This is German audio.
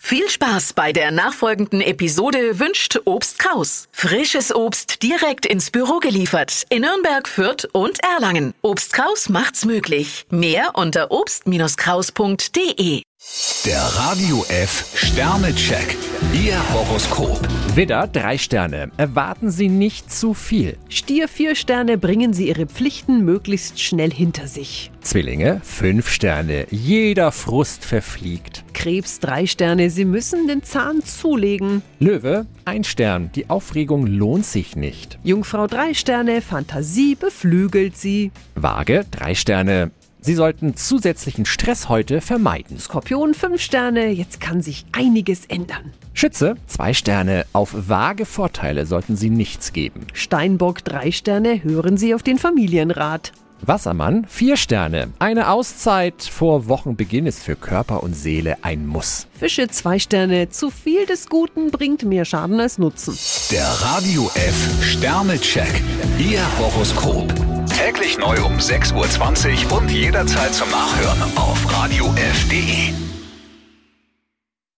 Viel Spaß bei der nachfolgenden Episode wünscht Obst Kraus. Frisches Obst direkt ins Büro geliefert in Nürnberg, Fürth und Erlangen. Obst Kraus macht's möglich. Mehr unter obst-kraus.de. Der Radio F Sternecheck. Ihr Horoskop. Widder, 3 Sterne. Erwarten Sie nicht zu viel. Stier, 4 Sterne, bringen Sie Ihre Pflichten möglichst schnell hinter sich. Zwillinge, 5 Sterne. Jeder Frust verfliegt. Krebs, 3 Sterne, Sie müssen den Zahn zulegen. Löwe, 1 Stern. Die Aufregung lohnt sich nicht. Jungfrau, 3 Sterne, Fantasie beflügelt Sie. Waage, 3 Sterne. Sie sollten zusätzlichen Stress heute vermeiden. Skorpion, 5 Sterne, jetzt kann sich einiges ändern. Schütze, 2 Sterne. Auf vage Vorteile sollten Sie nichts geben. Steinbock, 3 Sterne, hören Sie auf den Familienrat. Wassermann, 4 Sterne. Eine Auszeit vor Wochenbeginn ist für Körper und Seele ein Muss. Fische, 2 Sterne, zu viel des Guten bringt mehr Schaden als Nutzen. Der Radio F Sternecheck. Ihr Horoskop. Täglich neu um 6:20 Uhr und jederzeit zum Nachhören auf radiof.de.